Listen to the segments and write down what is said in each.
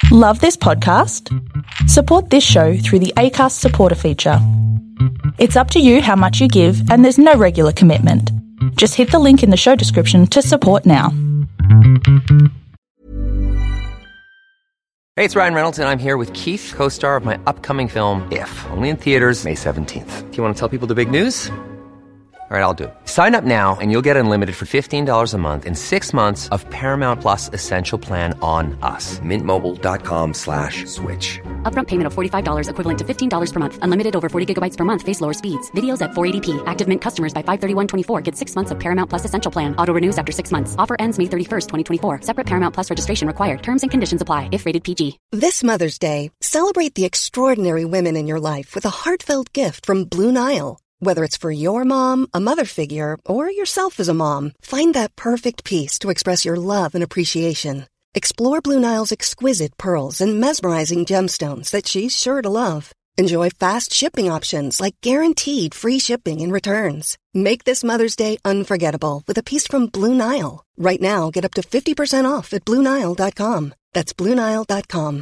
Love this podcast? Support this show through the Acast supporter feature. It's up to you how much you give, and there's no regular commitment. Just hit the link in the show description to support now. Hey, it's Ryan Reynolds, and I'm here with Keith, co-star of my upcoming film, If, only in theaters May 17th. Do you want to tell people the big news? All right, I'll do it. Sign up now and you'll get unlimited for $15 a month and 6 months of Paramount Plus Essential Plan on us. MintMobile.com/switch. Upfront payment of $45 equivalent to $15 per month. Unlimited over 40 gigabytes per month. Face lower speeds. Videos at 480p. Active Mint customers by 531.24 get 6 months of Paramount Plus Essential Plan. Auto renews after 6 months. Offer ends May 31st, 2024. Separate Paramount Plus registration required. Terms and conditions apply if rated PG. This Mother's Day, celebrate the extraordinary women in your life with a heartfelt gift from Blue Nile. Whether it's for your mom, a mother figure, or yourself as a mom, find that perfect piece to express your love and appreciation. Explore Blue Nile's exquisite pearls and mesmerizing gemstones that she's sure to love. Enjoy fast shipping options like guaranteed free shipping and returns. Make this Mother's Day unforgettable with a piece from Blue Nile. Right now, get up to 50% off at BlueNile.com. That's BlueNile.com.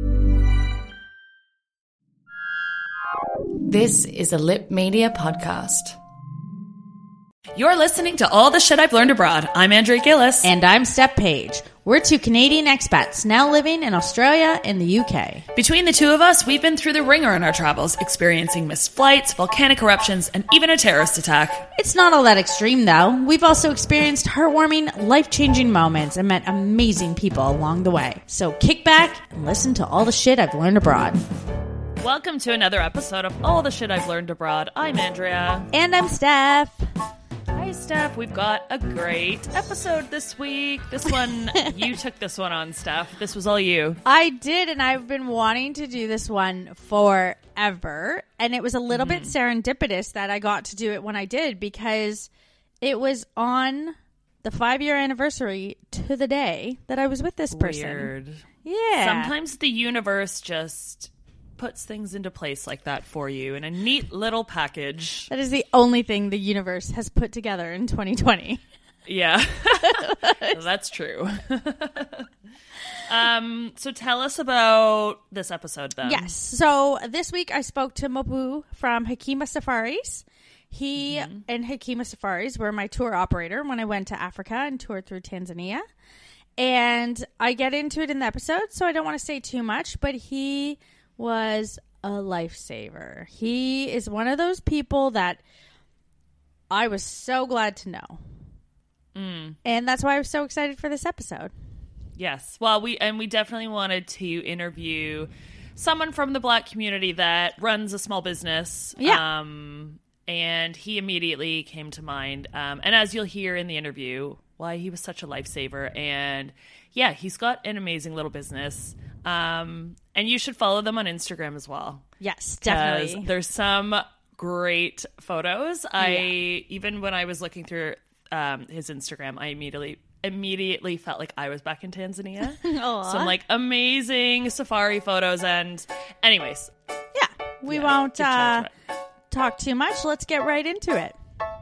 This is a Lip Media podcast. You're listening to All the Shit I've Learned Abroad. I'm Andrea Gillis. And I'm Steph Page. We're two Canadian expats now living in Australia and the UK. Between the two of us, we've been through the ringer in our travels, experiencing missed flights, volcanic eruptions, and even a terrorist attack. It's not all that extreme, though. We've also experienced heartwarming, life-changing moments and met amazing people along the way. So kick back and listen to All the Shit I've Learned Abroad. Welcome to another episode of All the Shit I've Learned Abroad. I'm Andrea. And I'm Steph. Hi, Steph. We've got a great episode this week. This one, you took this one on, Steph. This was all you. I did, and I've been wanting to do this one forever. And it was a little bit serendipitous that I got to do it when I did, because it was on the 5-year anniversary to the day that I was with this person. Weird. Yeah. Sometimes the universe just puts things into place like that for you in a neat little package. That is the only thing the universe has put together in 2020. Yeah. That's true. So tell us about this episode then. Yes. So this week I spoke to Mopu from Hekima Safaris. He and Hekima Safaris were my tour operator when I went to Africa and toured through Tanzania. And I get into it in the episode, so I don't want to say too much, but he was a lifesaver. He is one of those people that I was so glad to know. And that's why I was so excited for this episode. Yes. Well, we definitely wanted to interview someone from the Black community that runs a small business. Yeah. And he immediately came to mind. And as you'll hear in the interview, why he was such a lifesaver. And yeah, he's got an amazing little business. And you should follow them on Instagram as well. Yes, definitely. There's some great photos. Even when I was looking through his Instagram, I immediately felt like I was back in Tanzania. Some like amazing safari photos. And anyways, we won't talk too much. Let's get right into it.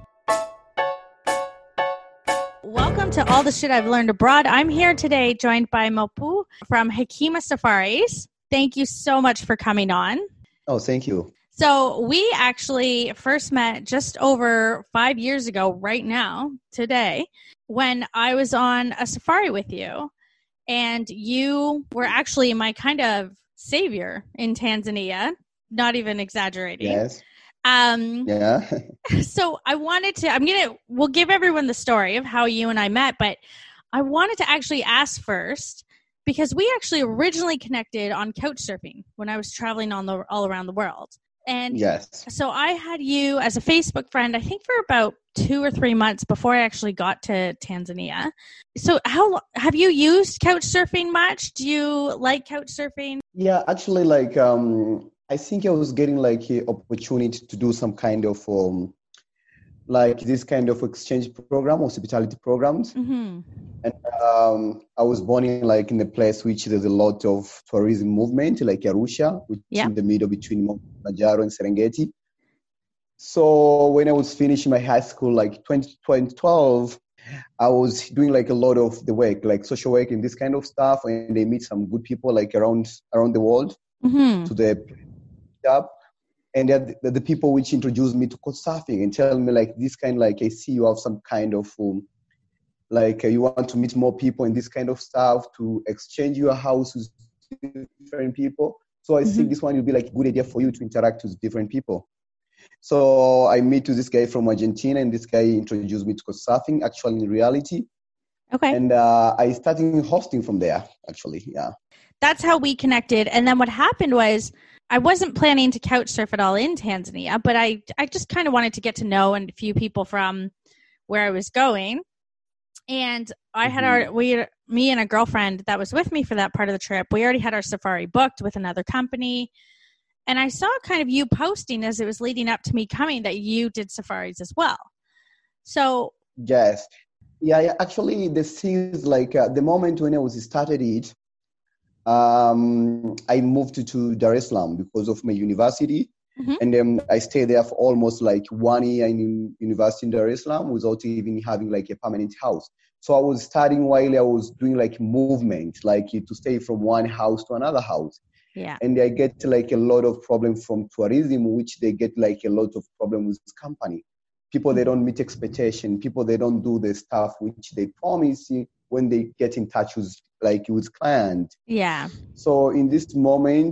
Welcome to All the Shit I've Learned Abroad. I'm here today joined by Mopu from Hekima Safaris. Thank you so much for coming on. Oh, thank you. So we actually first met just over 5 years ago right now, today, when I was on a safari with you. And you were actually my kind of savior in Tanzania, not even exaggerating. Yes. Yeah. So I wanted to, we'll give everyone the story of how you and I met, but I wanted to actually ask first, because we actually originally connected on couch surfing when I was traveling all around the world. And yes. So I had you as a Facebook friend, I think for about 2 or 3 months before I actually got to Tanzania. So how have you used couch surfing much? Do you like couch surfing? Yeah, actually, I think I was getting an opportunity to do some kind of this kind of exchange program, hospitality programs. Mm-hmm. And I was born in a place which there's a lot of tourism movement, like Arusha, which is in the middle between Kilimanjaro and Serengeti. So when I was finishing my high school, 2012, I was doing like a lot of the work, like social work and this kind of stuff, and they meet some good people like around the world to the job. And they're the people which introduced me to Couchsurfing and tell me like this kind, like, I see you have some kind of you want to meet more people and this kind of stuff, to exchange your house with different people. So I think this one will be like a good idea for you to interact with different people. So I met with this guy from Argentina, and this guy introduced me to Couchsurfing, actually in reality. Okay. And I started hosting from there, actually, yeah. That's how we connected. And then what happened was, I wasn't planning to couch surf at all in Tanzania, but I just kind of wanted to get to know a few people from where I was going. And I had me and a girlfriend that was with me for that part of the trip, we already had our safari booked with another company. And I saw kind of you posting as it was leading up to me coming that you did safaris as well. So yes. Yeah, actually the thing is like the moment when I was started it, I moved to Dar es Salaam because of my university. And then I stayed there for almost like 1 year in university in Dar es Salaam without even having like a permanent house. So I was studying while I was doing like movement, like to stay from one house to another house. Yeah. And I get like a lot of problems from tourism, which they get like a lot of problems with this company. People, they don't meet expectation. People, they don't do the stuff which they promise when they get in touch with client. Yeah. So in this moment,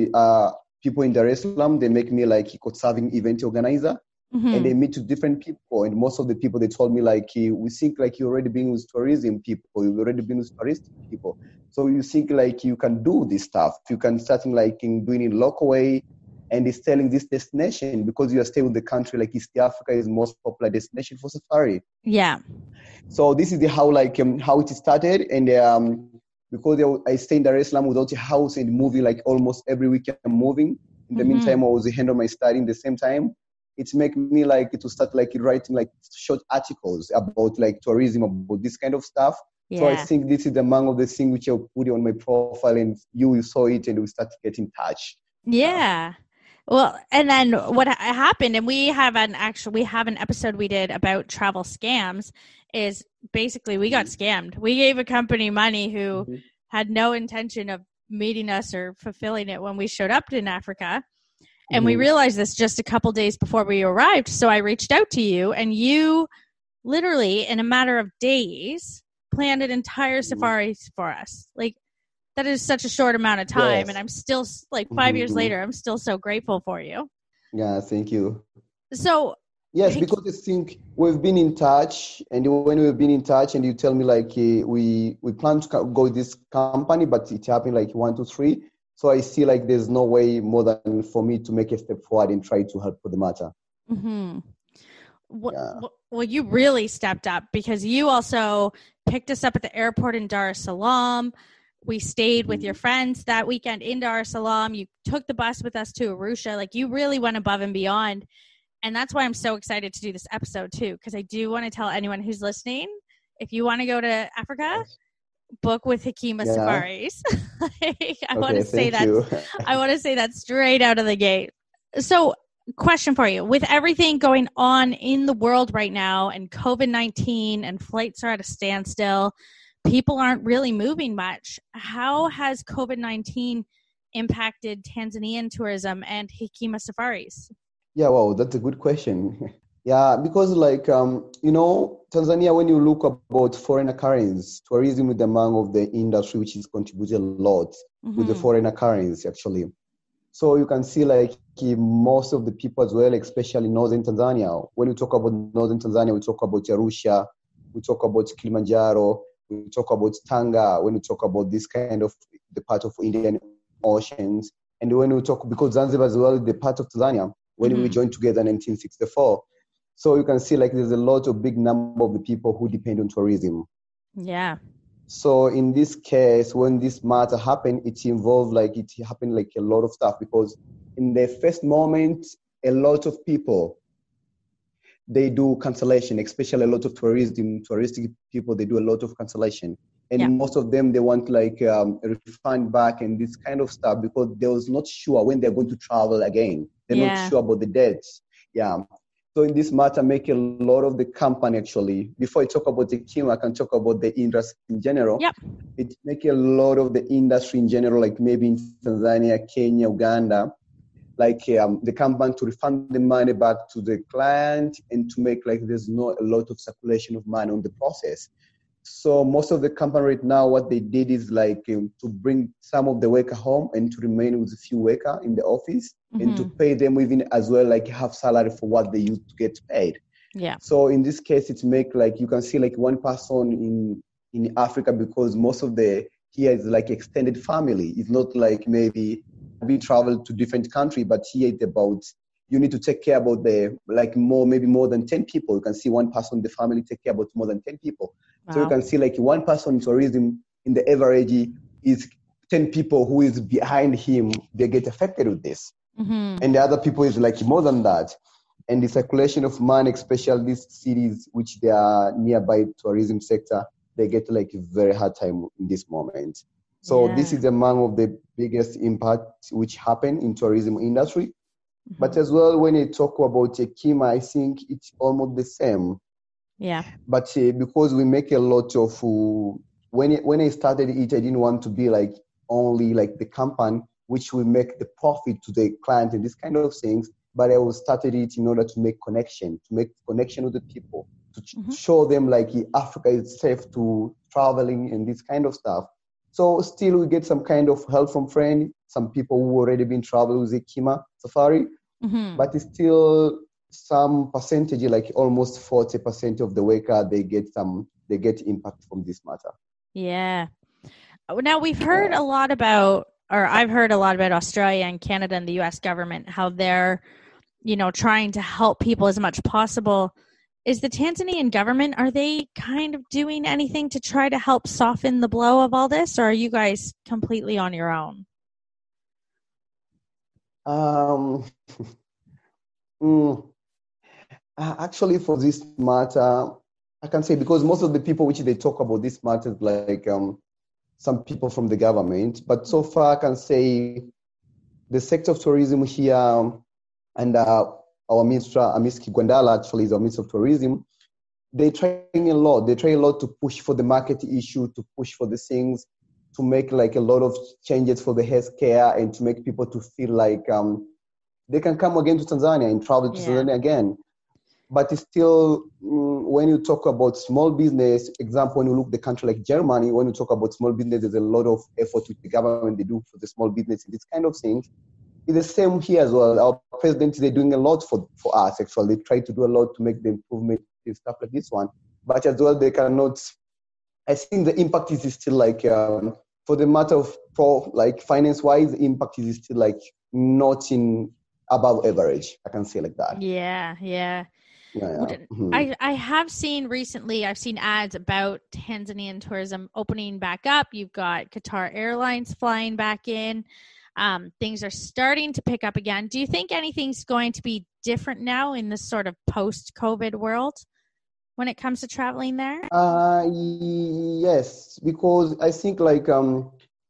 people in Dar es Salaam, they make me like a Couchsurfing event organizer. And they meet with different people. And most of the people, they told me like, we think like you've already been with tourism people. You've already been with touristic people. So you think like you can do this stuff. You can start doing it local way. And it's telling this destination because you are staying in the country, like East Africa is the most popular destination for safari. Yeah. So this is how it started. And because I stay in Dar es Salaam without a house and moving like almost every week I'm moving. In the meantime, I was handling my study in the same time. It's make me like to start like writing like short articles about like tourism, about this kind of stuff. Yeah. So I think this is among of the things which I put on my profile, and you saw it and we start to get in touch. Yeah. Well, and then what happened, and we have an episode we did about travel scams, is basically we got scammed. We gave a company money who had no intention of meeting us or fulfilling it when we showed up in Africa. And we realized this just a couple days before we arrived. So I reached out to you, and you literally, in a matter of days, planned an entire safari for us. Like, that is such a short amount of time. Yes. And I'm still, like, 5 years later, I'm still so grateful for you. Yeah, thank you. So, yes, because I think we've been in touch, and when we've been in touch, and you tell me, like, we plan to go with this company, but it happened, like, 1, 2, 3. So I see like there's no way more than for me to make a step forward and try to help with the matter. Well, you really stepped up because you also picked us up at the airport in Dar es Salaam. We stayed with your friends that weekend in Dar es Salaam. You took the bus with us to Arusha. Like, you really went above and beyond. And that's why I'm so excited to do this episode too, because I do want to tell anyone who's listening, if you want to go to Africa, book with Hekima Safaris. I want to say that straight out of the gate. So, question for you. With everything going on in the world right now and COVID-19 and flights are at a standstill, people aren't really moving much. How has COVID-19 impacted Tanzanian tourism and Hekima Safaris? Yeah, wow, that's a good question. Yeah, because like, Tanzania, when you look about foreign currency, tourism is among of the industry which is contributed a lot with the foreign currency, actually. So you can see like most of the people as well, especially northern Tanzania. When we talk about northern Tanzania, we talk about Arusha, we talk about Kilimanjaro, we talk about Tanga, when we talk about this kind of the part of Indian Oceans. And when we talk, because Zanzibar as well, the part of Tanzania, when we joined together in 1964. So you can see like there's a lot of big number of the people who depend on tourism. Yeah. So in this case, when this matter happened, it happened like a lot of stuff, because in the first moment, a lot of people, they do cancellation, especially a lot of touristic people, they do a lot of cancellation. And most of them, they want like a refund back and this kind of stuff, because they was not sure when they're going to travel again. They're not sure about the dates. Yeah. So in this matter, make a lot of the company actually. Before I talk about the team, I can talk about the industry in general. Yep. It make a lot of the industry in general, like maybe in Tanzania, Kenya, Uganda, like the company to refund the money back to the client and to make like there's not a lot of circulation of money on the process. So most of the company right now, what they did is like to bring some of the worker home and to remain with a few worker in the office and to pay them even as well, like half salary for what they used to get paid. Yeah. So in this case, it's make like, you can see like one person in Africa, because most of the here is like extended family. It's not like maybe we travel to different country, but here it's about, you need to take care about the like maybe more than 10 people. You can see one person in the family take care about more than 10 people. Wow. So you can see like one person in tourism in the average is 10 people who is behind him. They get affected with this. And the other people is like more than that. And the circulation of money, especially these cities which they are nearby tourism sector, they get like a very hard time in this moment. So this is among of the biggest impact which happen in tourism industry. But as well, when you talk about Kima, I think it's almost the same. Yeah. But because we make a lot of, when I started it, I didn't want to be like only like the company which will make the profit to the client and this kind of things. But I started it in order to make connection with the people, to show them like Africa is safe to traveling and this kind of stuff. So still we get some kind of help from friends, some people who already been traveling with the Kima Safari, but it's still some percentage, like almost 40% of the worker, they get impact from this matter. Yeah. Now we've heard a lot about, or I've heard a lot about Australia and Canada and the US government, how they're, trying to help people as much possible. Is the Tanzanian government, are they kind of doing anything to try to help soften the blow of all this, or are you guys completely on your own? Actually, for this matter, I can say, because most of the people which they talk about this matter, like some people from the government, but so far I can say the sector of tourism here and our minister, Amiski Gwandala, actually is our minister of tourism, they try a lot to push for the market issue, to push for the things, to make like a lot of changes for the healthcare and to make people to feel like they can come again to Tanzania and travel to Tanzania again. But it's still, when you talk about small business, example, when you look at the country like Germany, when you talk about small business, there's a lot of effort with the government they do for the small business and this kind of things. It's the same here as well. Our president, they're doing a lot for us, actually. They try to do a lot to make the improvement and stuff like this one. But as well, they cannot, I think the impact is still like, for the matter of like finance-wise, the impact is still like not in above average. I can say like that. Yeah. I have seen recently, I've seen ads about Tanzanian tourism opening back up. You've got Qatar Airlines flying back in. Things are starting to pick up again. Do you think anything's going to be different now in this sort of post-COVID world when it comes to traveling there? Yes, because I think like there's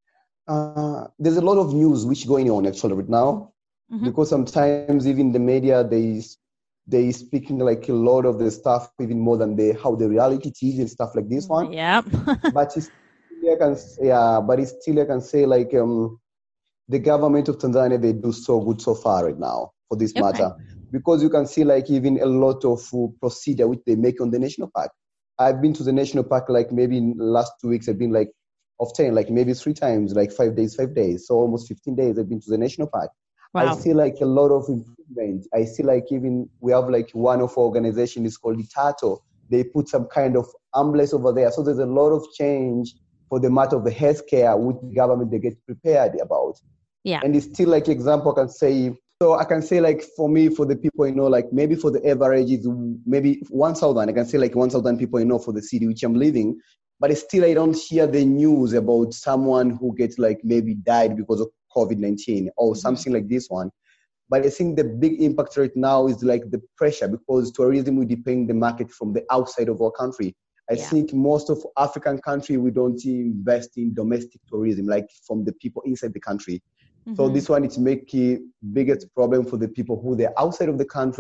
a lot of news which going on actually right now, because sometimes even the media, they speaking like a lot of the stuff even more than how the reality is and stuff like this one. Yeah. But it's still I can say like the government of Tanzania, they do so good so far right now for this matter, because you can see like even a lot of procedure which they make on the national park. I've been to the national park like maybe in the last 2 weeks. I've been like often like maybe 3 times, like 5 days. So almost 15 days I've been to the national park. Wow. I see like a lot of improvement. I see like even we have like one of our organization is called Itato. They put some kind of ambulance over there. So there's a lot of change for the matter of the healthcare which the government they get prepared about. Yeah. And it's still like example I can say like for me, for the people, like maybe for the average is maybe 1,000. I can say like 1,000 people, for the city which I'm living. But still I don't hear the news about someone who gets like maybe died because of COVID-19 or something like this one. But I think the big impact right now is like the pressure, because tourism will depend the market from the outside of our country. I think most of African country, we don't invest in domestic tourism, like from the people inside the country. So this one, it's making biggest problem for the people who they're outside of the country,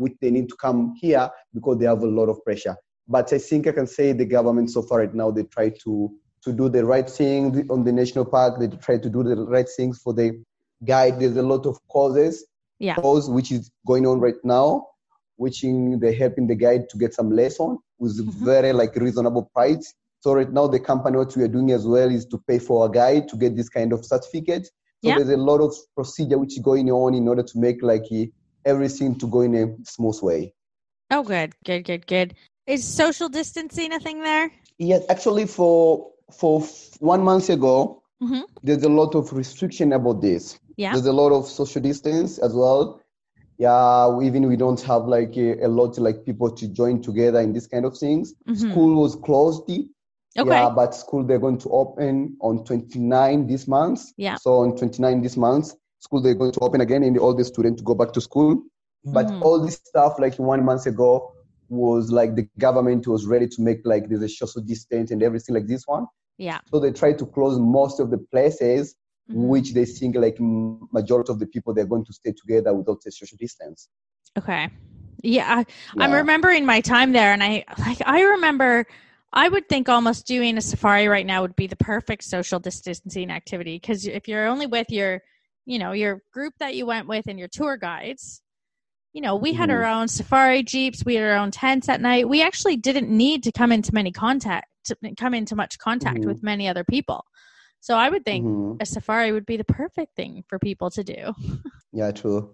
which they need to come here because they have a lot of pressure. But I think I can say the government so far right now, they try to do the right thing on the national park. They try to do the right things for the guide. There's a lot of causes which is going on right now, which they're helping the guide to get some lesson with very like reasonable price. So right now the company, what we are doing as well is to pay for a guide to get this kind of certificate. So there's a lot of procedure which is going on in order to make like everything to go in a smooth way. Oh, good. Is social distancing a thing there? Yes, actually for 1 month ago, there's a lot of restriction about this. Yeah. There's a lot of social distance as well. Yeah, even we don't have like a lot like people to join together in this kind of things. School was closed. Okay. Yeah, but school, they're going to open on 29 this month. Yeah. So on 29 this month, school, they're going to open again and all the students go back to school. But all this stuff like 1 month ago was like the government was ready to make like there's a social distance and everything like this one. Yeah. So they tried to close most of the places which they think like majority of the people, they're going to stay together without a social distance. Okay. Yeah. I'm remembering my time there, and I remember I would think almost doing a safari right now would be the perfect social distancing activity, because if you're only with your group that you went with and your tour guides, we had our own safari jeeps, we had our own tents at night. We actually didn't need to come into much contact with many other people. So I would think a safari would be the perfect thing for people to do. Yeah, true.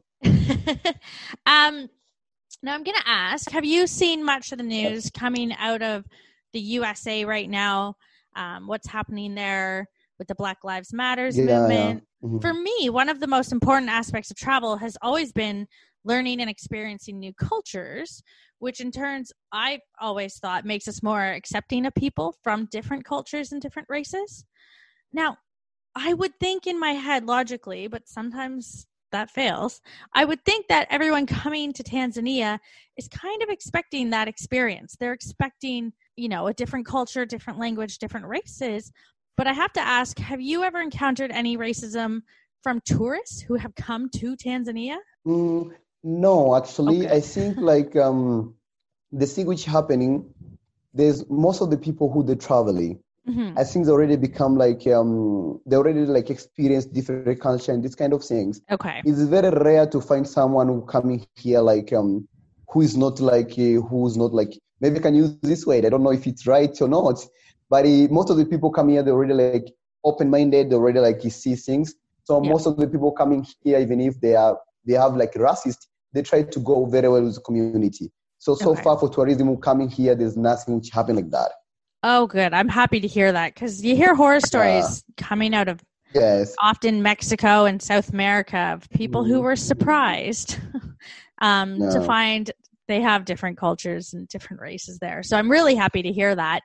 Now I'm going to ask, have you seen much of the news coming out of the USA right now? What's happening there with the Black Lives Matters movement? Yeah. For me, one of the most important aspects of travel has always been learning and experiencing new cultures, which in turns I've always thought makes us more accepting of people from different cultures and different races. Now, I would think in my head logically, but sometimes that fails, I would think that everyone coming to Tanzania is kind of expecting that experience. They're expecting, a different culture, different language, different races. But I have to ask, have you ever encountered any racism from tourists who have come to Tanzania? No, actually. Okay. I think like the thing which happening, there's most of the people who they're traveling. I think they already become like they already like experience different culture and these kind of things. Okay, it's very rare to find someone who coming here like who is not like maybe I can use this word. I don't know if it's right or not, but most of the people coming here, they're already like open-minded. They already like see things. So most of the people coming here, even if they have like racist, they try to go very well with the community. So far for tourism who coming here, there's nothing which happened like that. Oh, good. I'm happy to hear that, because you hear horror stories coming out of often Mexico and South America of people who were surprised to find they have different cultures and different races there. So I'm really happy to hear that.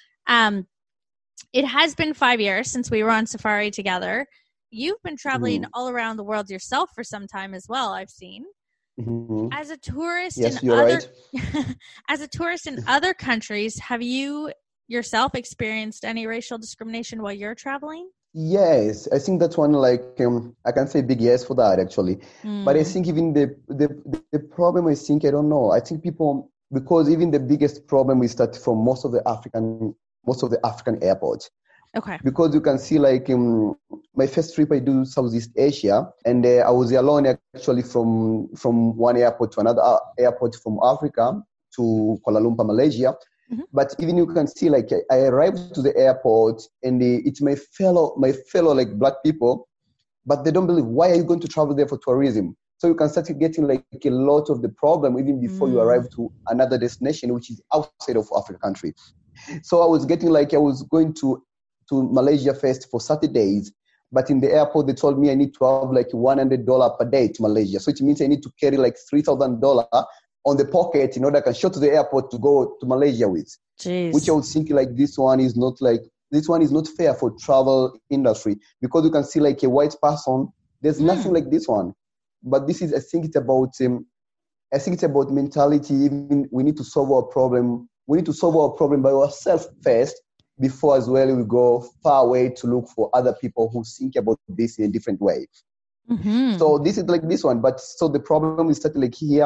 It has been 5 years since we were on safari together. You've been traveling all around the world yourself for some time as well, I've seen. As a tourist as a tourist in other countries, have you yourself experienced any racial discrimination while you're traveling? Yes, I think that's one like I can say big yes for that actually. But I think even the problem, I think, I don't know. I think people, because even the biggest problem we start from most of the African airports. Okay. Because you can see like my first trip I do Southeast Asia, and I was alone actually from one airport to another airport from Africa to Kuala Lumpur, Malaysia. But even you can see like I arrived to the airport and it's my fellow like black people, but they don't believe, why are you going to travel there for tourism? So you can start getting like a lot of the problem even before you arrive to another destination, which is outside of Africa country. So I was getting like, I was going to Malaysia first for 30 days, but in the airport they told me I need to have like $100 per day to Malaysia. So it means I need to carry like $3,000 on the pocket in order I can show to the airport to go to Malaysia with. Jeez. Which I was thinking like this one is not fair for travel industry, because you can see like a white person, there's nothing like this one. But this is, I think it's about mentality. Even we need to solve our problem. We need to solve our problem by ourselves first, before as well we go far away to look for other people who think about this in a different way. So this is like this one. But so the problem is started like here.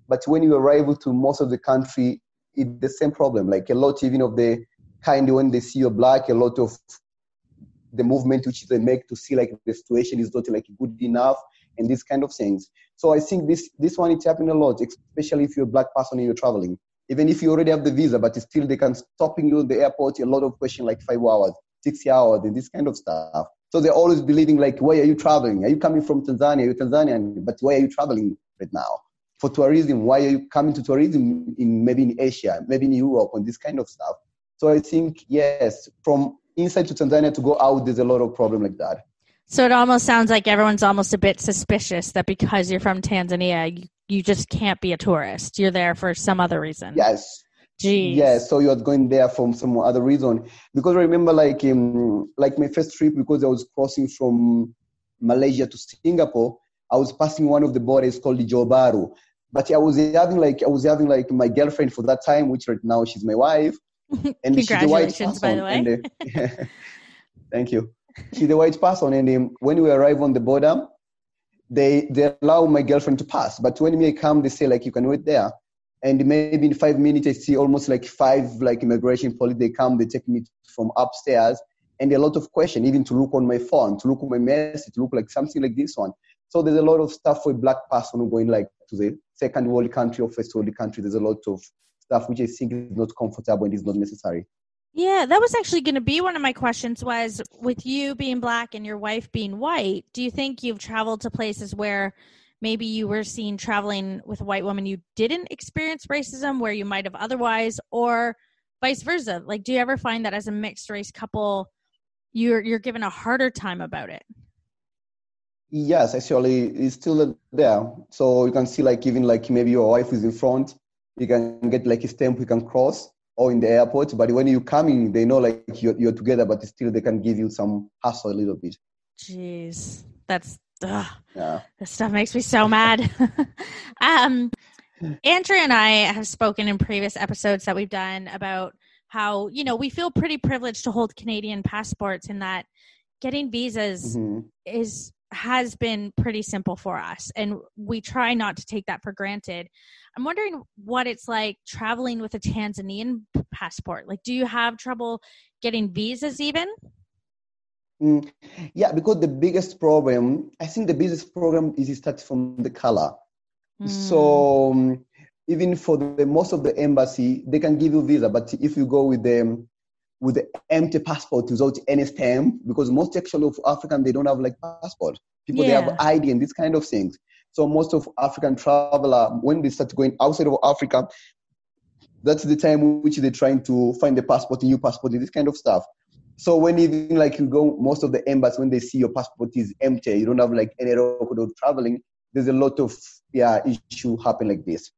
But when you arrive to most of the country, it's the same problem. Like a lot even of the kind when they see you're black, a lot of the movement which they make to see like the situation is not like good enough and these kind of things. So I think this one, it's happening a lot, especially if you're a black person and you're traveling. Even if you already have the visa, but still they can stopping you in the airport, a lot of questions like 5 hours, 6 hours, and this kind of stuff. So they're always believing like, why are you traveling? Are you coming from Tanzania? You're Tanzanian, but why are you traveling right now? For tourism, why are you coming to tourism maybe in Asia, maybe in Europe, and this kind of stuff? So I think, yes, from inside to Tanzania to go out, there's a lot of problem like that. So it almost sounds like everyone's almost a bit suspicious that because you're from Tanzania, you just can't be a tourist. You're there for some other reason. Yes. Jeez. Yes. So you're going there from some other reason. Because I remember like my first trip, because I was crossing from Malaysia to Singapore, I was passing one of the borders called the Johor Bahru. But I was having like my girlfriend for that time, which right now she's my wife. And congratulations, by the way. Thank you. She's the white person, and when we arrive on the border, they allow my girlfriend to pass. But when me come, they say like you can wait there, and maybe in 5 minutes I see almost like 5 like immigration police. They come, they take me from upstairs, and a lot of questions, even to look on my phone, to look on my message, to look like something like this one. So there's a lot of stuff for a black person who going like to the second world country or first world country. There's a lot of stuff which I think is not comfortable and is not necessary. Yeah, that was actually going to be one of my questions, was with you being black and your wife being white, do you think you've traveled to places where maybe you were seen traveling with a white woman, you didn't experience racism where you might have otherwise, or vice versa? Like, do you ever find that as a mixed race couple, you're given a harder time about it? Yes, actually, it's still there. So you can see like even like maybe your wife is in front, you can get like a stamp, you can cross, or in the airport, but when you come in, they know like you're together, but still they can give you some hassle a little bit. Jeez, that's yeah. This stuff makes me so mad. Andrea and I have spoken in previous episodes that we've done about how, you know, we feel pretty privileged to hold Canadian passports, in that getting visas has been pretty simple for us, and we try not to take that for granted. I'm wondering what it's like traveling with a Tanzanian passport. Like, do you have trouble getting visas even? Yeah, because the biggest problem, I think the biggest problem is it starts from the color. So even for the most of the embassy, they can give you visa, but if you go with the empty passport without any stamp, because most actually of African, they don't have like passport. People, they have ID and these kind of things. So most of African traveler, when they start going outside of Africa, that's the time which they're trying to find the passport, a new passport, and this kind of stuff. So when even like you go, most of the embassies, when they see your passport is empty, you don't have like any record of traveling, there's a lot of issue happen like this.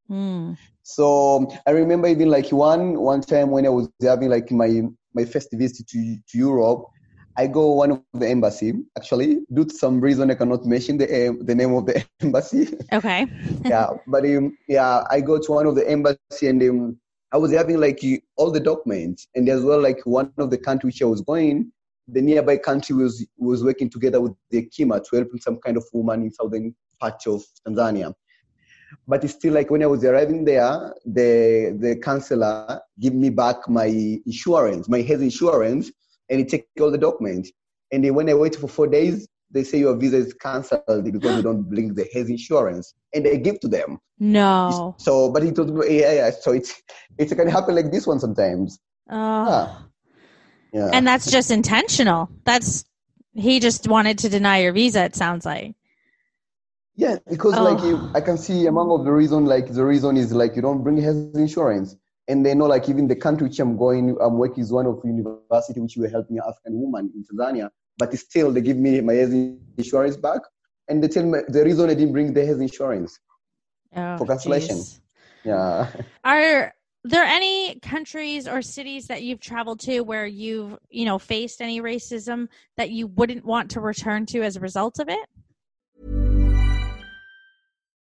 So I remember even like one time when I was having like my first visit to Europe, I go one of the embassy, actually, due to some reason I cannot mention the name of the embassy. Okay. But I go to one of the embassy, and I was having like all the documents, and as well like one of the country which I was going, the nearby country was working together with the Kima to help some kind of woman in southern part of Tanzania. But it's still like when I was arriving there, the counselor give me back my insurance, my health insurance, and he take all the documents. And then when I wait for 4 days, they say your visa is cancelled because you don't bring the health insurance, and they give to them. No. So, but he told me, so it can happen like this one sometimes. Yeah. And that's just intentional. He just wanted to deny your visa, it sounds like. Yeah, because I can see among of the reason, like the reason is like you don't bring health insurance. And they know like even the country which I'm working is one of university which will help me African woman in Tanzania. But still they give me my health insurance back. And they tell me the reason I didn't bring the health insurance for cancellation. Geez. Yeah. Are there any countries or cities that you've traveled to where you've, faced any racism that you wouldn't want to return to as a result of it?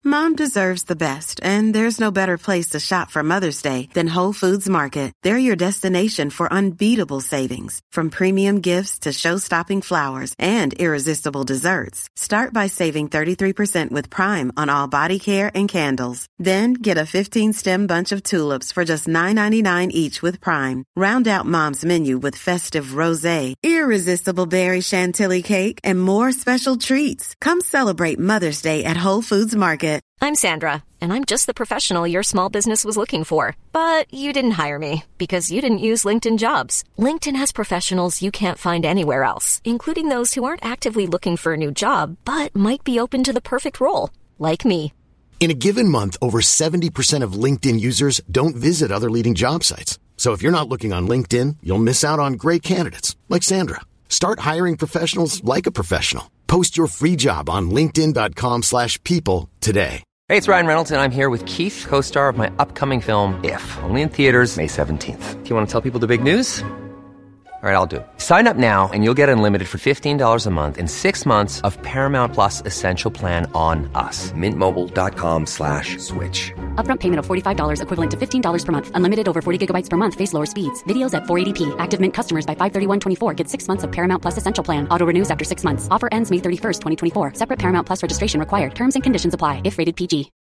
Mom deserves the best, and there's no better place to shop for Mother's Day than Whole Foods Market. They're your destination for unbeatable savings, from premium gifts to show-stopping flowers and irresistible desserts. Start by saving 33% with Prime on all body care and candles. Then get a 15-stem bunch of tulips for just $9.99 each with Prime. Round out Mom's menu with festive rosé, irresistible berry chantilly cake, and more special treats. Come celebrate Mother's Day at Whole Foods Market. I'm Sandra, and I'm just the professional your small business was looking for. But you didn't hire me because you didn't use LinkedIn Jobs. LinkedIn has professionals you can't find anywhere else, including those who aren't actively looking for a new job, but might be open to the perfect role, like me. In a given month, over 70% of LinkedIn users don't visit other leading job sites. So if you're not looking on LinkedIn, you'll miss out on great candidates like Sandra. Start hiring professionals like a professional. Post your free job on linkedin.com/people today. Hey, it's Ryan Reynolds, and I'm here with Keith, co-star of my upcoming film, If, only in theaters May 17th. Do you want to tell people the big news? All right, I'll do it. Sign up now and you'll get unlimited for $15 a month and 6 months of Paramount Plus Essential Plan on us. MintMobile.com/switch. Upfront payment of $45 equivalent to $15 per month. Unlimited over 40 gigabytes per month. Face lower speeds. Videos at 480p. Active Mint customers by 531.24 get 6 months of Paramount Plus Essential Plan. Auto renews after 6 months. Offer ends May 31st, 2024. Separate Paramount Plus registration required. Terms and conditions apply if rated PG.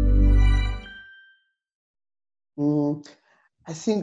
I think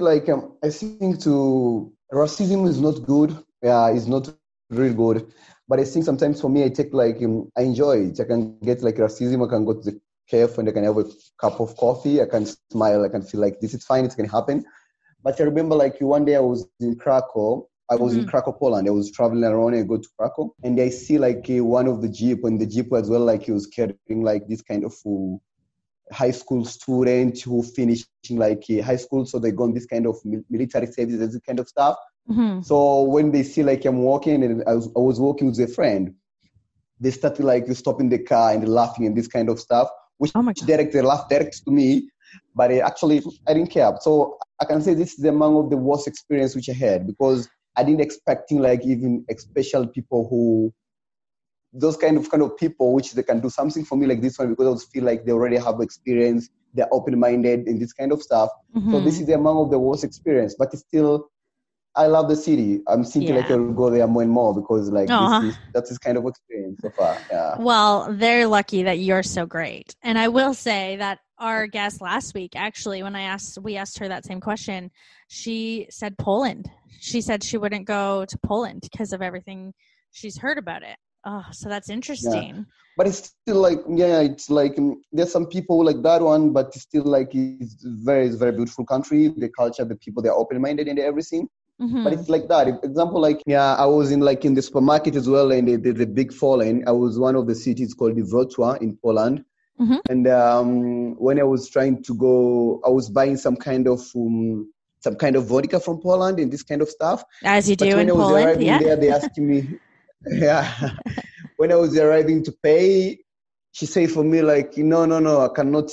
racism is not good. Yeah, it's not really good. But I think sometimes for me, I enjoy it. I can get racism. I can go to the cafe and I can have a cup of coffee. I can smile. I can feel like this is fine. It's going to happen. But I remember one day I was in Krakow. I was in Krakow, Poland. I was traveling around and I go to Krakow. And I see one of the Jeep, and the Jeep as well, he was carrying this kind of high school student who finished high school. So they go on this kind of military service, this kind of stuff. Mm-hmm. So when they see I'm walking, and I was walking with a friend, they started stopping the car and laughing and this kind of stuff, which they laughed direct to me, but I didn't care. So I can say this is among of the worst experience which I had, because I didn't expecting even special people who, those kind of people which they can do something for me like this one, because I always feel like they already have experience, they're open-minded and this kind of stuff. Mm-hmm. So this is among of the worst experience, but it's still, I love the city. I'm thinking I'll go there more and more, because that's this kind of experience so far. Yeah. Well, they're lucky that you're so great. And I will say that our guest last week, actually, when we asked her that same question, she said Poland. She said she wouldn't go to Poland because of everything she's heard about it. Oh, so that's interesting. Yeah. But it's still there's some people like that one, but it's still it's very beautiful country. The culture, the people, they're open-minded and everything. Mm-hmm. But it's like that. Example, I was in in the supermarket as well, and the big fallen. I was one of the cities called Wrocław in Poland. Mm-hmm. And when I was trying to go, I was buying some kind of vodka from Poland and this kind of stuff. As you do in Poland, there, they asked me, when I was arriving to pay, she said for me no, I cannot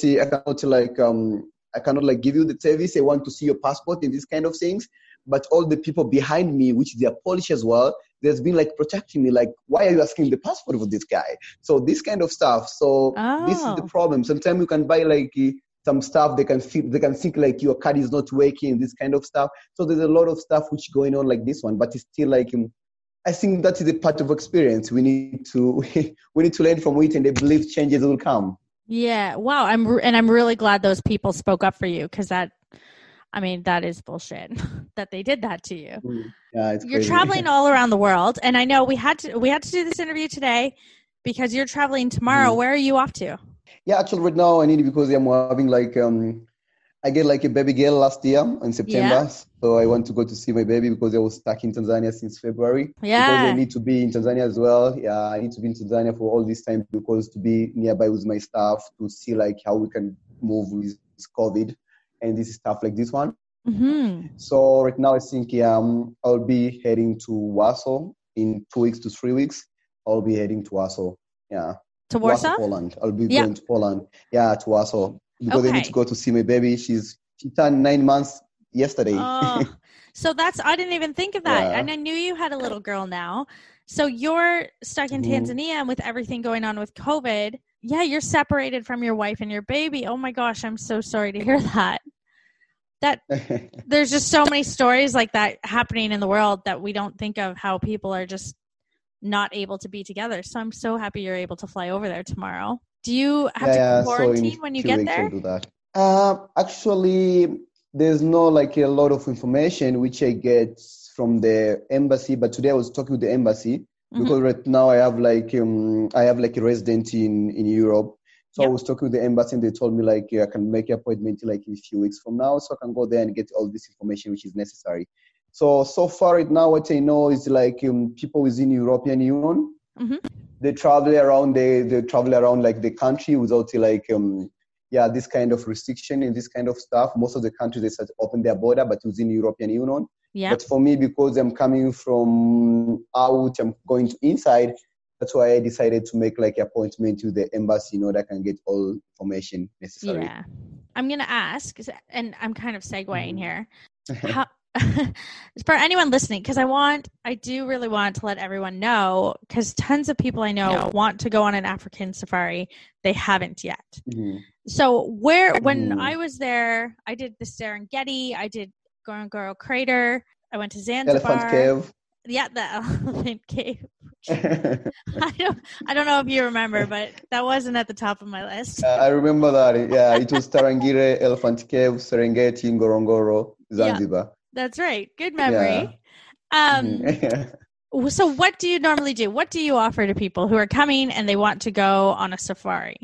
give you the service. I want to see your passport and these kind of things. But all the people behind me, which they are Polish as well, there's been protecting me. Why are you asking the passport for this guy? So this kind of stuff. So This is the problem. Sometimes you can buy some stuff. They can think your card is not working, this kind of stuff. So there's a lot of stuff which going on like this one. But it's still I think that is a part of experience. We need to learn from it, and I believe changes will come. Yeah. Wow. I'm really glad those people spoke up for you, because that is bullshit that they did that to you. Yeah, it's You're crazy. traveling all around the world, and I know we had to do this interview today because you're traveling tomorrow. Mm-hmm. Where are you off to? Yeah, actually, right now I need it because I'm having I get a baby girl last year in September, so I want to go to see my baby because I was stuck in Tanzania since February. Yeah, because I need to be in Tanzania as well. Yeah, I need to be in Tanzania for all this time because to be nearby with my staff to see how we can move with COVID. And this is stuff like this one. Mm-hmm. So right now I think I'll be heading to Warsaw in 2 weeks to 3 weeks. I'll be heading to Warsaw. Yeah. To Warsaw? Poland. I'll be going to Poland. Yeah, to Warsaw. Because I need to go to see my baby. She turned 9 months yesterday. Oh, so I didn't even think of that. Yeah. And I knew you had a little girl now. So you're stuck in Tanzania, and with everything going on with COVID, you're separated from your wife and your baby. Oh my gosh, I'm so sorry to hear that. There's just so many stories like that happening in the world that we don't think of, how people are just not able to be together. So I'm so happy you're able to fly over there tomorrow. Do you have to quarantine when you get there? I'll do that. Actually, there's no like a lot of information which I get from the embassy, but today I was talking with the embassy because right now I have like a resident in Europe. So I was talking with the embassy and they told me like I can make an appointment like in a few weeks from now, so I can go there and get all this information which is necessary. So far right now, what I know is like people within European Union, they travel around like the country without like this kind of restriction and this kind of stuff. Most of the countries, they start to open their border, but within European Union. Yeah. But for me, because I'm coming from out, I'm going to inside. That's why I decided to make like an appointment to the embassy, that I can get all information necessary. Yeah. I'm going to ask, and I'm kind of segueing here. For anyone listening, because I do really want to let everyone know, because tons of people I know want to go on an African safari. They haven't yet. So when I was there, I did the Serengeti, I did Ngorongoro Crater, I went to Zanzibar. Elephant Cave. Yeah, the Elephant Cave. I don't know if you remember, but that wasn't at the top of my list. I remember that. Yeah, it was Tarangire, Elephant Cave, Serengeti, Ngorongoro, Zanzibar. Yeah, that's right. Good memory. Yeah. So what do you normally do? What do you offer to people who are coming and they want to go on a safari?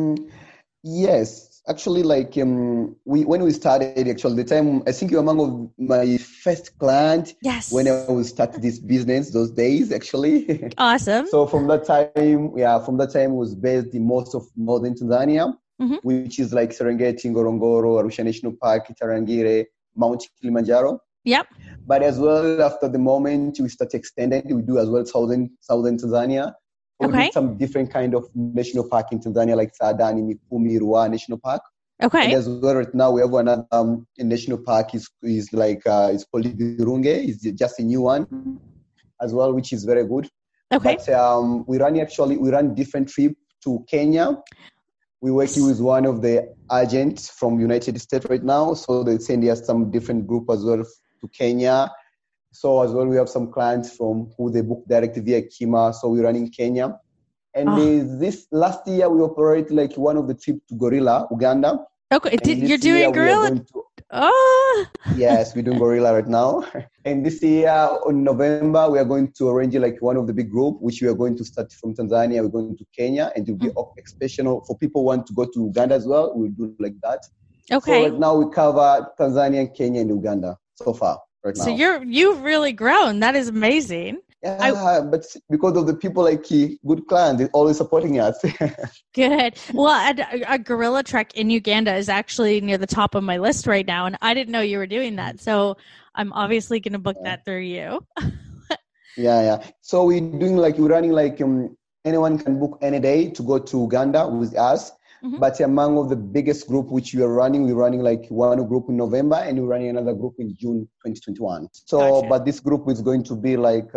Yes. Actually, like when we started, actually, the time, I think you're among my first client. Yes. When I was starting this business, those days, actually. Awesome. So from that time, it was based in most of northern Tanzania, which is like Serengeti, Ngorongoro, Arusha National Park, Tarangire, Mount Kilimanjaro. Yep. But as well, after the moment we start extending, we do as well southern Tanzania. We did some different kind of national park in Tanzania, like Saadani, Mikumi, Ruaha National Park. Okay. And as well, right now we have another national park is like it's called Virunge. It's just a new one as well, which is very good. Okay. But we run different trip to Kenya. We're working with one of the agents from United States right now, so they send us some different group as well to Kenya. So as well, we have some clients from who they book directly via Kima. So we run in Kenya. And this last year, we operate like one of the trip to Gorilla, Uganda. Okay, you're doing Gorilla? Yes, we're doing Gorilla right now. And this year, in November, we are going to arrange like one of the big group, which we are going to start from Tanzania. We're going to Kenya, and it will be exceptional for people who want to go to Uganda as well. We'll do like that. Okay. So right now, we cover Tanzania, Kenya, and Uganda so far. Right now. So you've really grown. That is amazing. Yeah, but because of the people like good clients, they're always supporting us. Good. Well, a gorilla trek in Uganda is actually near the top of my list right now, and I didn't know you were doing that. So I'm obviously going to book that through you. Yeah. So we're running like anyone can book any day to go to Uganda with us. But among of the biggest group which we're running like one group in November and we're running another group in June 2021. So, But this group is going to be like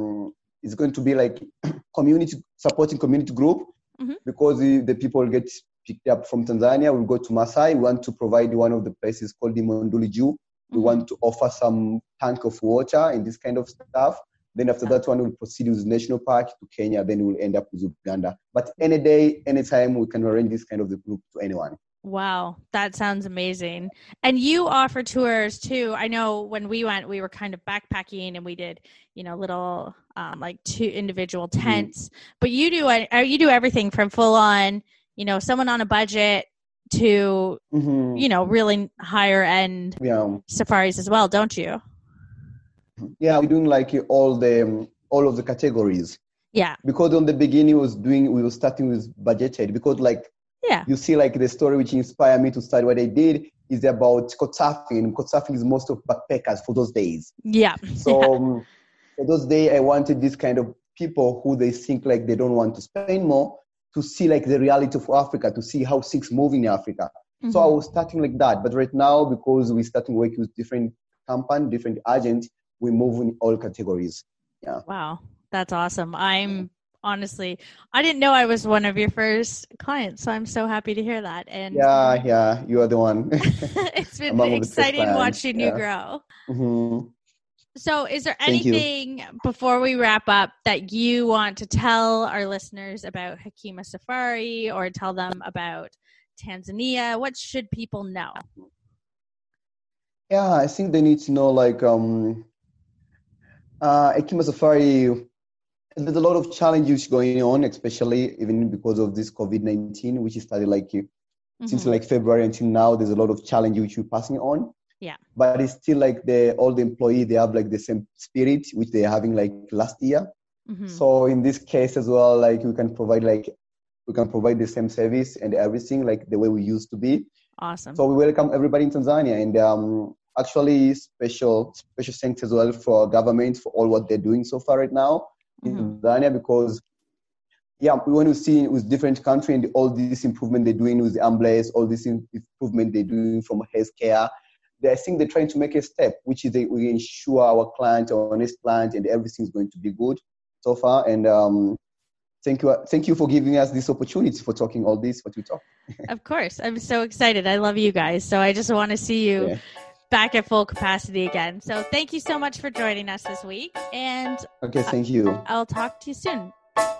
supporting community group because the people get picked up from Tanzania. We'll go to Masai. We want to provide one of the places called the Monduli Jew. We want to offer some tank of water and this kind of stuff. Then after that one, we'll proceed with national park to Kenya. Then we'll end up with Uganda. But any day, anytime, we can arrange this kind of the group to anyone. Wow, that sounds amazing. And you offer tours too. I know when we went, we were kind of backpacking and we did, little like 2 individual tents. But you do everything from full on, someone on a budget to, really higher end safaris as well, don't you? Yeah, we're doing like all of the categories. Yeah. Because on the beginning we were starting with budgeted because you see like the story which inspired me to start what I did is about couchsurfing. Couchsurfing is most of backpackers for those days. Yeah. So for those days I wanted this kind of people who they think like they don't want to spend more to see like the reality of Africa, to see how things move in Africa. So I was starting like that. But right now, because we're starting working with different companies, different agents, we move in all categories. Yeah. Wow. That's awesome. I'm honestly. I didn't know I was one of your first clients, so I'm so happy to hear that. And yeah, you are the one. It's been exciting watching you grow. Mm-hmm. So is there anything before we wrap up that you want to tell our listeners about Hekima Safari or tell them about Tanzania? What should people know? Yeah, I think they need to know Hekima Safari, there's a lot of challenges going on, especially even because of this COVID-19, which started since February until now. There's a lot of challenges which we're passing on. Yeah. But it's still all the employees, they have the same spirit which they're having last year. Mm-hmm. So in this case as well, we can provide the same service and everything the way we used to be. Awesome. So we welcome everybody in Tanzania, and actually special thanks as well for government for all what they're doing so far right now in Tanzania, because we want to see with different countries and all this improvement they're doing with the ambulance, all this improvement they're doing from healthcare. I think they're trying to make a step, which is we ensure our honest client, and everything's going to be good so far. And thank you for giving us this opportunity for talking all this, what we talk. Of course. I'm so excited. I love you guys. So I just want to see you back at full capacity again. So thank you so much for joining us this week. And okay, thank you. I'll talk to you soon.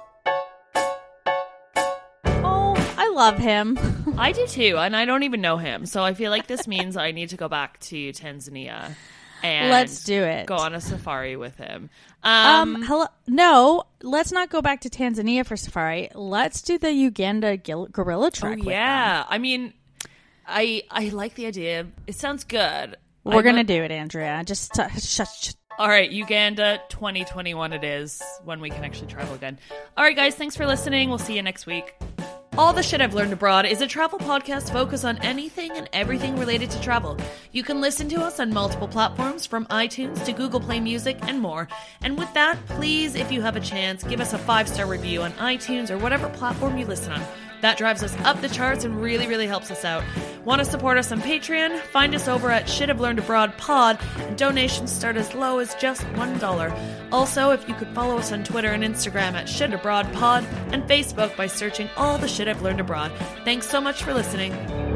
I love him. I do too, and I don't even know him. So I feel like this means I need to go back to Tanzania and let's do it. Go on a safari with him. Hello. No, let's not go back to Tanzania for safari. Let's do the Uganda gorilla trek. Oh, yeah. I mean, I like the idea. It sounds good. We're going to do it, Andrea. Just shut. All right, Uganda 2021 it is, when we can actually travel again. All right, guys, thanks for listening. We'll see you next week. All the Shit I've Learned Abroad is a travel podcast focused on anything and everything related to travel. You can listen to us on multiple platforms, from iTunes to Google Play Music and more. And with that, please, if you have a chance, give us a 5-star review on iTunes or whatever platform you listen on. That drives us up the charts and really, really helps us out. Want to support us on Patreon? Find us over at Shit I've Learned Abroad Pod, and donations start as low as just $1. Also, if you could follow us on Twitter and Instagram at Shit Abroad Pod, and Facebook by searching All the Shit I've Learned Abroad. Thanks so much for listening.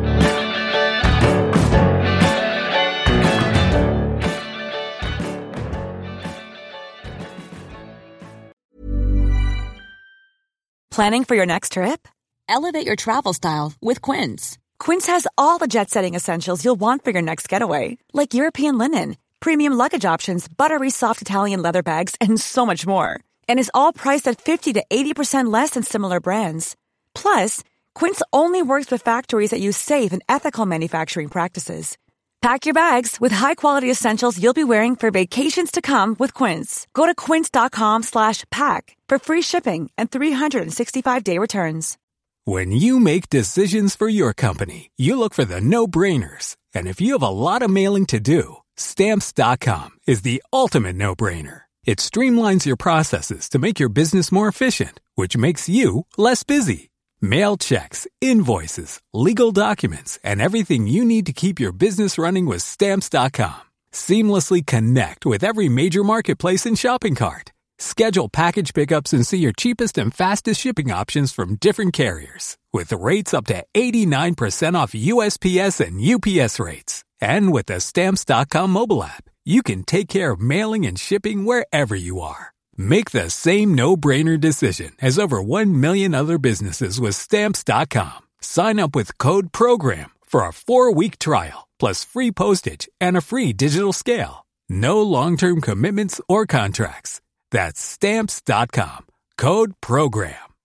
Planning for your next trip? Elevate your travel style with Quince. Quince has all the jet-setting essentials you'll want for your next getaway, like European linen, premium luggage options, buttery soft Italian leather bags, and so much more. And is all priced at 50 to 80% less than similar brands. Plus, Quince only works with factories that use safe and ethical manufacturing practices. Pack your bags with high-quality essentials you'll be wearing for vacations to come with Quince. Go to quince.com/pack for free shipping and 365-day returns. When you make decisions for your company, you look for the no-brainers. And if you have a lot of mailing to do, Stamps.com is the ultimate no-brainer. It streamlines your processes to make your business more efficient, which makes you less busy. Mail checks, invoices, legal documents, and everything you need to keep your business running with Stamps.com. Seamlessly connect with every major marketplace and shopping cart. Schedule package pickups and see your cheapest and fastest shipping options from different carriers, with rates up to 89% off USPS and UPS rates. And with the Stamps.com mobile app, you can take care of mailing and shipping wherever you are. Make the same no-brainer decision as over 1 million other businesses with Stamps.com. Sign up with code PROGRAM for a 4-week trial, plus free postage and a free digital scale. No long-term commitments or contracts. That's Stamps.com. Code PROGRAM.